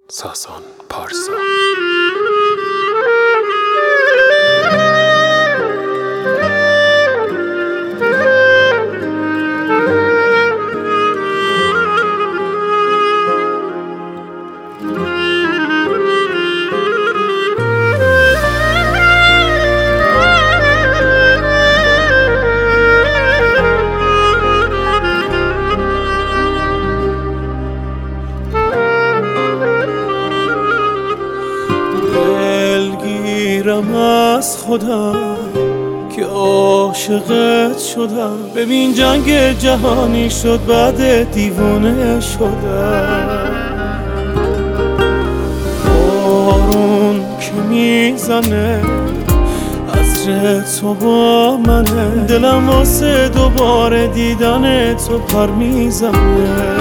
ساسان پارسا. دلگیرم از خودم که عاشقت شدم. ببین جنگ جهانی شد بعد دیوونه شدم. بارون که میزنه عطر تو با منه، دلم واسه دوباره دیدن تو پر میزنه.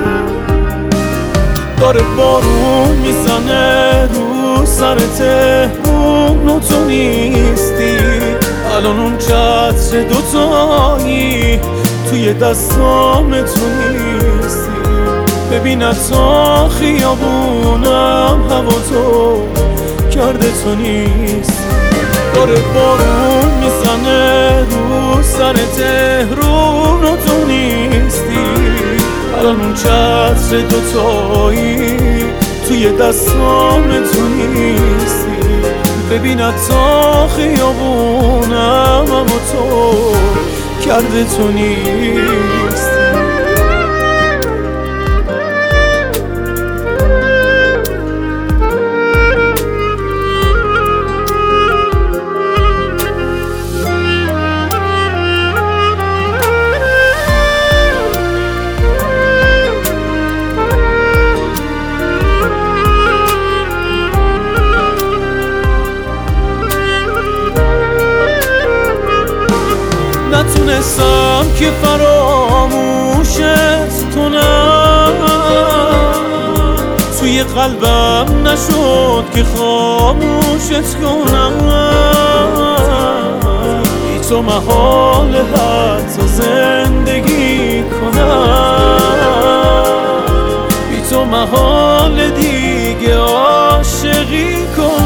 داره بارون میزنه رو سر تهرون و تو نیستی. الان اون چتر دوتایی توی دستام تو نیستی. ببین تا خیابونم هوا تو کرده تو نیستی. داره بارون میزنه رو سر تهرون و تو نیستی. الان اون چتر دوتایی توی دستام تو نیستی. ببین تا خیابونم اما تو کرده تو نیستی. نتونستم که فراموشت کنم، توی قلبم نشد که خاموشت کنم. بی تو محال حتی زندگی کنم، بی تو محال دیگه عاشقی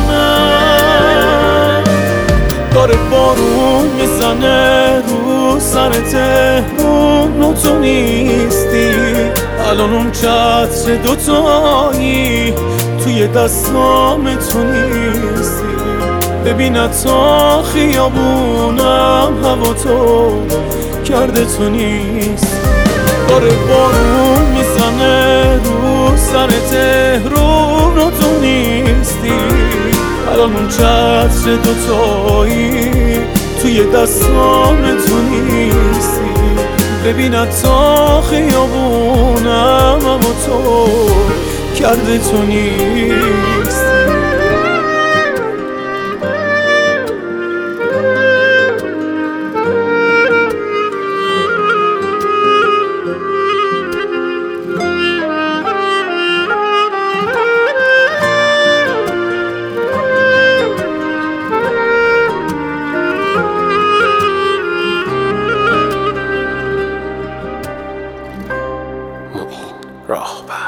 کنم. داره بارون میزنه رو سر تهرون و تو نیستی. الان اون چتر دوتایی توی دستام تو نیستی. ببین تا خیابونم هوا تو کرده تو نیستی. داره بارون میزنه رو سر تهرون و تو نیستی. الان اون چتر دوتایی توی دستام تو نیستی. ببین تا خیابونم اما تو کرده تو نیستی. راه